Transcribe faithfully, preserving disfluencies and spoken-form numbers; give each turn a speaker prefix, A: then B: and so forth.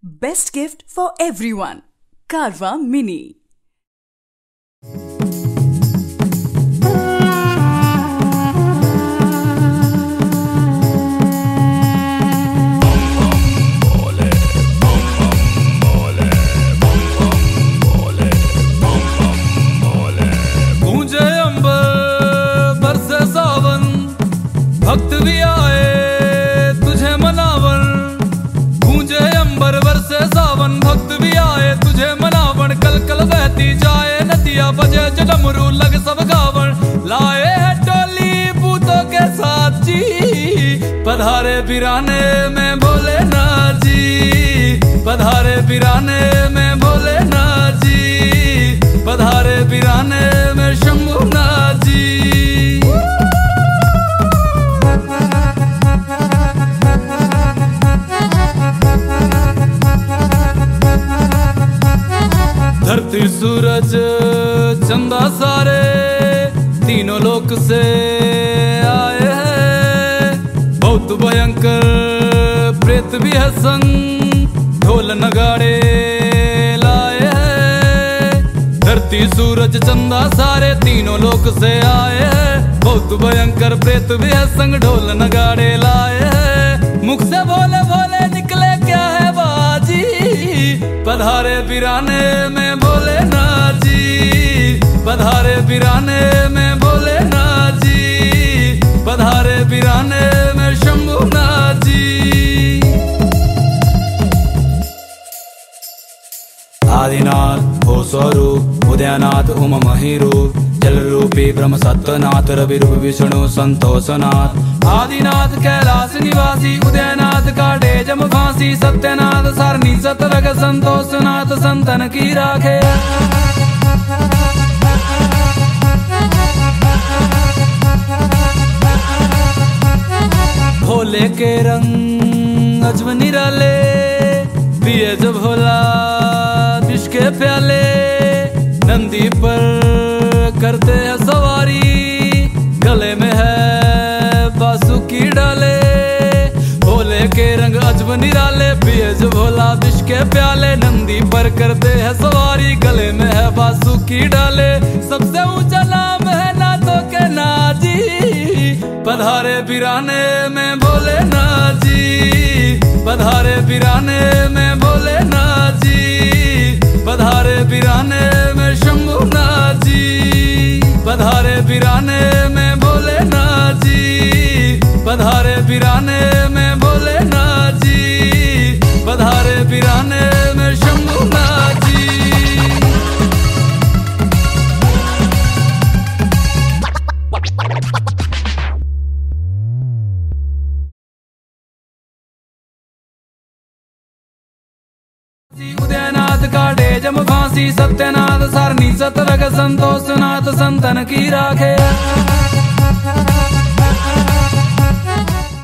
A: Best gift for everyone. Carvaan Mini.
B: भक्त भी आए तुझे मनावन, गूंजे अंबर बरसे सावन। भक्त भी आए तुझे मनावन, कल कल बहती जाए नदिया, बजे डमरू लग सब गावन। लाए है टोली पूतों के साथ जी, पधारे बिराने में भोलेनाथ जी। पधारे बिराने में भोलेनाथ जी, पधारे बिराने में शंभुनाथ जी। धरती सूरज चंदा सारे तीनों लोक से आए हैं। बहुत भयंकर प्रेत भी है संग, ढोल नगाड़े लाए हैं। धरती सूरज चंदा सारे तीनों लोक से आए हैं। बहुत भयंकर प्रेत भी है संग, ढोल नगाड़े लाए हैं। मुख से भोले भोले निकले क्या है बाजी, पधारे बिराने में भोलेनाथ जी। पधारे बिराने में भोलेनाथ जी, पधारे बिराने में शंभुनाथ जी। आदिनाथ हो स्वरूप, उदयनाथ उमा महीरूप, जल रूपी ब्रह्म सत्यनाथ, रवि रूप विष्णु संतोषनाथ। आदिनाथ कैलाश निवासी, उदयनाथ काटे जम फांसी, सत्यनाथ सारनी सतरग संतोषनाथ संतन की राखे। भोले के रंग अजब निराले, पिए जब भोला विष के प्याले। नंदी पर करते हैं सवारी, गले में है बासुकी डाले। भोले के रंग अजब निराले, पिए जो भोला विष के प्याले। नंदी पर करते हैं सवारी, गले में है बासुकी डाले। सबसे ऊंचा नाम है नाथों के नाजी, पधारे बिराने में भोलेनाथ जी। पधारे बिराने में भोलेनाथ जी, पधारे बिराने में शंभुनाथ जी। पधारे बिराने में भोलेनाथ जी, पधारे बिराने में भोलेनाथ जी, पधारे बिराने में शंभुनाथ जी। उदयनाथ काटे जम फांसी, सत्यनाथ सारनी सतरग संतोषनाथ संतन की राखे।